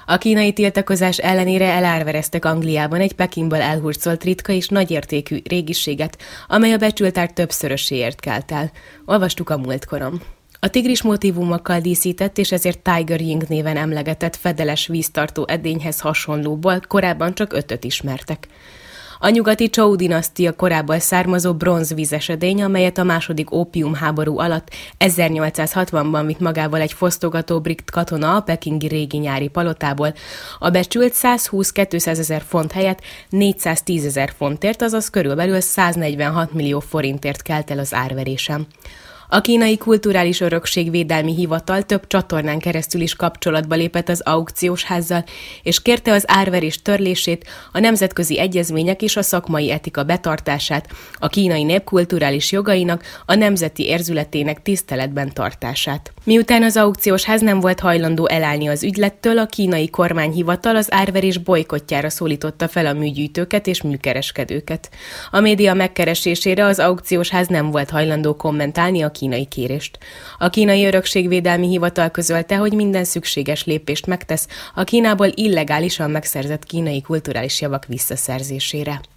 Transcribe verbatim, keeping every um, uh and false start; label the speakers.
Speaker 1: A kínai tiltakozás ellenére elárvereztek Angliában egy Pekingből elhurcolt ritka és nagyértékű régiséget, amely a becsültár többszöröséért kelt el. Olvastuk a múltkoron. A tigris motívumokkal díszített és ezért Tiger Ying néven emlegetett fedeles víztartó edényhez hasonlóból korábban csak ötöt ismertek. A nyugati Chou-dinasztia korából származó bronzvízes edény, amelyet a második ópiumháború alatt ezernyolcszázhatvanban vitt magával egy fosztogató brit katona a pekingi régi nyári palotából, a becsült százhúsz-kétszázezer font helyett négyszáztízezer fontért, azaz körülbelül száznegyvenhat millió forintért kelt el az árverésem. A kínai kulturális örökségvédelmi hivatal több csatornán keresztül is kapcsolatba lépett az aukciós házzal, és kérte az árverés törlését, a nemzetközi egyezmények és a szakmai etika betartását, a kínai nép kulturális jogainak, a nemzeti érzületének tiszteletben tartását. Miután az aukciós ház nem volt hajlandó elállni az ügylettől, a kínai kormányhivatal az árverés bojkottjára szólította fel a műgyűjtőket és műkereskedőket. A média megkeresésére az aukciós ház nem volt hajlandó kommentálni a kínai kérést. A kínai örökségvédelmi hivatal közölte, hogy minden szükséges lépést megtesz a Kínából illegálisan megszerzett kínai kulturális javak visszaszerzésére.